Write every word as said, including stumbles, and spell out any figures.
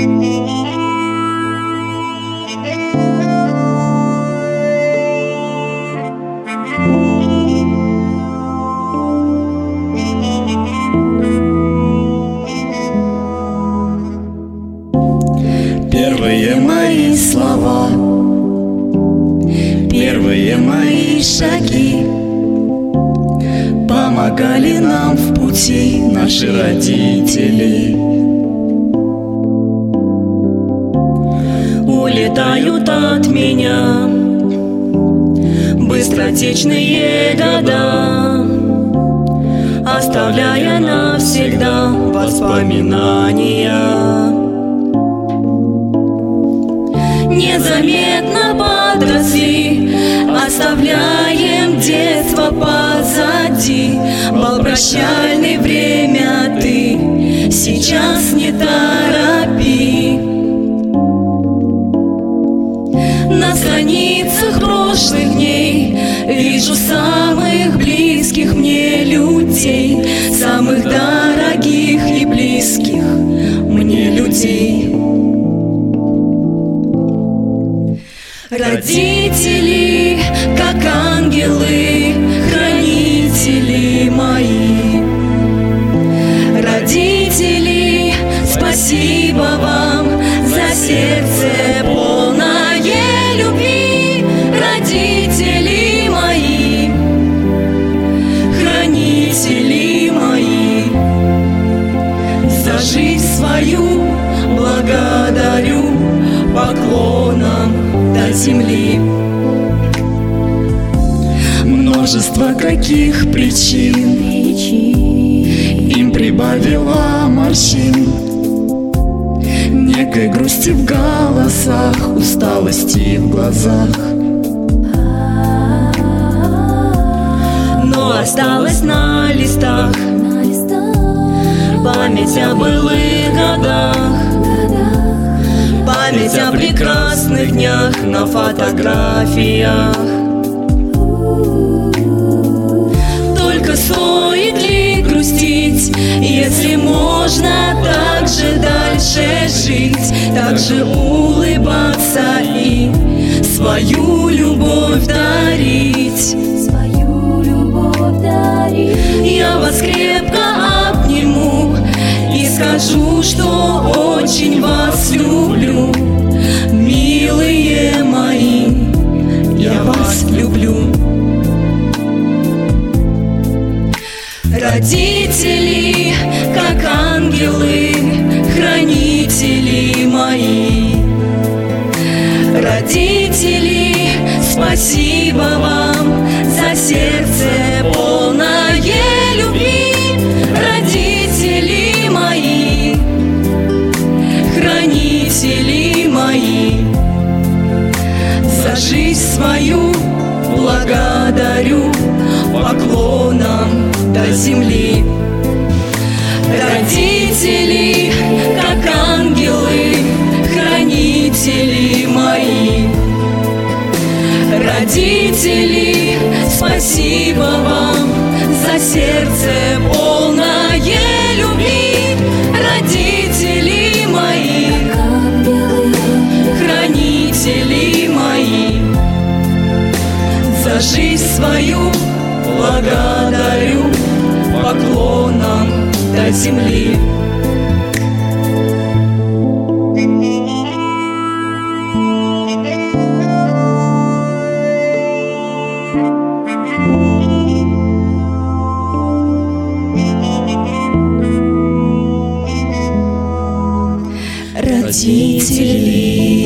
Первые мои слова, первые мои шаги помогали нам в пути наши родители. Улетают от меня быстротечные года, оставляя навсегда воспоминания. Незаметно подросли, оставляем детство позади. Бал прощальный, время ты сейчас не торопи. На страницах прошлых дней вижу самых близких мне людей, самых дорогих и близких мне людей. Родители, как ангелы, хранители мои. Родители, спасибо вам за сердце полное любви. Родители мои, хранители мои, за жизнь свою благодарю поклоном до земли. Множество каких причин им прибавила морщин, некой грусти в голосах, усталости в глазах. Но осталось на листах память о былых годах, память о прекрасных днях на фотографиях. Только стоит ли грустить, если можно так же дальше жить, так же улыбаться и свою любовь дарить. Я вас крепко обниму и скажу, что очень вас люблю, милые мои, я вас люблю. Родители, как ангелы, хранители мои. Родители, спасибо вам за сердце полное любви. Родители мои, хранители мои, за жизнь свою благодарю поклоном до земли. Родители, как ангелы, хранители мои. Родители, спасибо вам за сердце полное любви. Родители мои, хранители мои, за жизнь свою благодарю поклоном до земли. Родители.